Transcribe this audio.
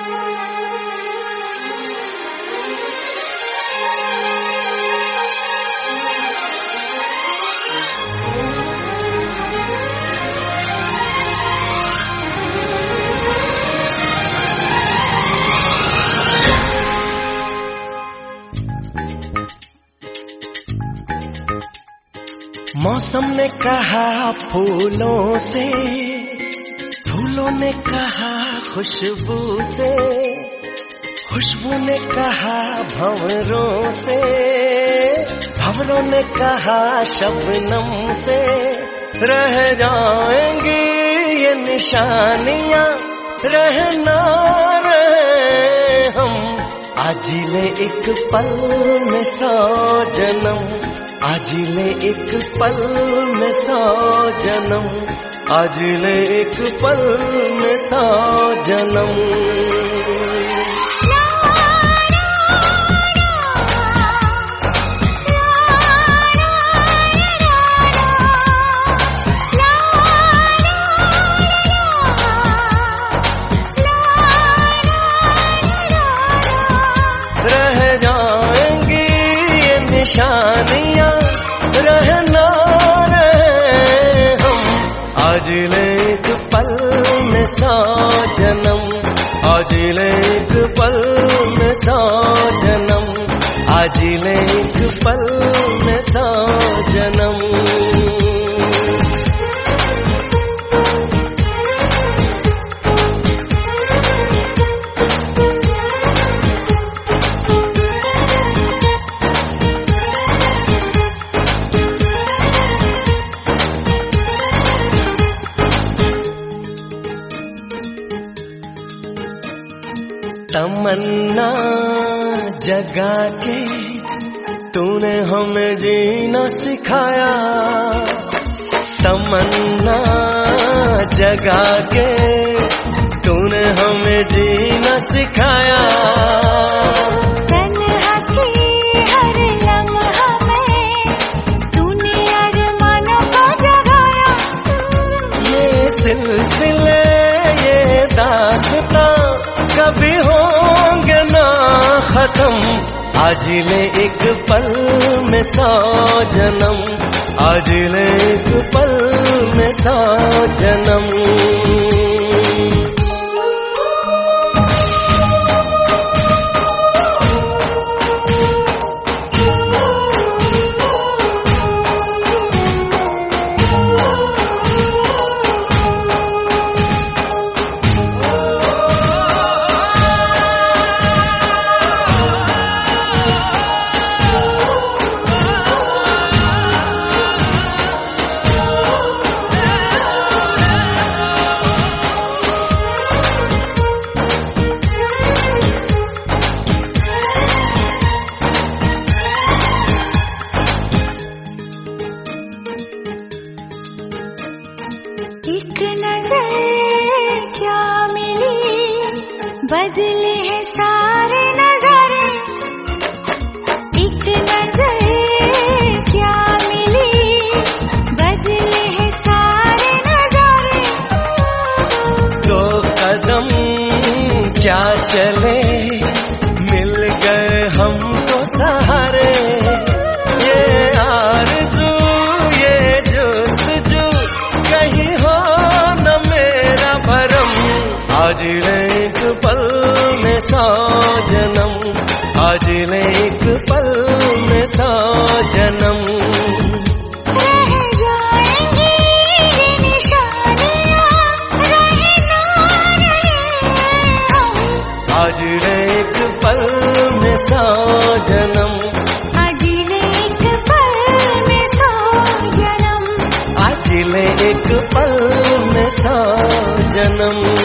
मौसम ने कहा फूलों से, फूलों ने कहा खुशबू से, खुशबू ने कहा भंवरों से, भंवरों ने कहा शबनम से। रह जाएंगी ये निशानियां, रहना रहे हम। आज ले एक पल में 100 जन्म, आज ले एक पल में 100 जन्म, आज ले एक पल में 100 जन्म। रह जाएंगी ये निशानियां, रहना रहे हम। आज ले एक पल में 100 जन्म, आज ले एक पल में 100 जन्म, आज ले एक पल में 100 जन्म। तमन्ना जगा के तूने हमें जीना सिखाया, तमन्ना जगा के तूने हमें जीना सिखाया। तन्हा की हर लम्हा में तूने अरमानों को जगाया। ये सिलसिले ये दास्तां कभी होंगे ना खत्म। आज ले एक पल में 100 जन्म, आज ले एक पल में 100 जन्म। एक नजर क्या मिली, बदले हैं सारे नजारे। एक नजर क्या मिली, बदले हैं सारे नजारे। 2 कदम क्या चले, मिल गए हमको सहारे। ये आरज़ू ये जुस्तजू कहीं हो न मेरा भरम। आज ले एक पल में 100 जन्म, आज ले एक पल में 100 जन्म। रह जाएंगी ये निशानियां, रहना रहे हम। आज ले एक पल में 100 जन्म, आज ले एक पल में 100 जन्म, आज ले एक पल में 100 जन्म।